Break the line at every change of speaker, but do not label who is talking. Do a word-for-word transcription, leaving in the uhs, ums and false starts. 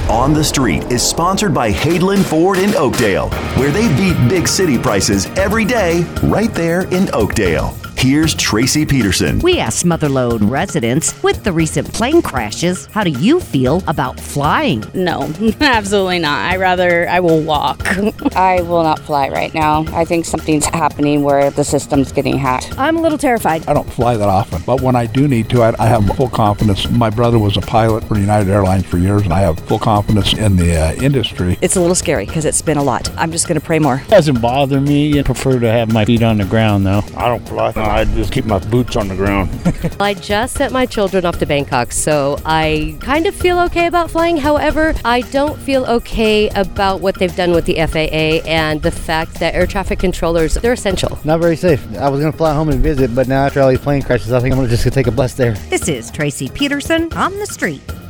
On the Street is sponsored by Hadeland Ford in Oakdale, where they beat big city prices every day right there in Oakdale. Here's Tracy Peterson.
We asked Motherlode residents, with the recent plane crashes, how do you feel about flying?
No, absolutely not. I rather, I will walk.
I will not fly right now. I think something's happening where the system's getting hacked.
I'm a little terrified.
I don't fly that often, but when I do need to, I, I have full confidence. My brother was a pilot for United Airlines for years, and I have full confidence in the uh, industry.
It's a little scary because it's been a lot. I'm just going to pray more.
It doesn't bother me. I prefer to have my feet on the ground, though.
I don't fly. No, I just keep my boots on the ground.
I just sent my children off to Bangkok, so I kind of feel okay about flying. However, I don't feel okay about what they've done with the F A A and the fact that air traffic controllers, they're essential.
Not very safe. I was going to fly home and visit, but now after all these plane crashes, I think I'm going to just take a bus there.
This is Tracy Peterson on the Street.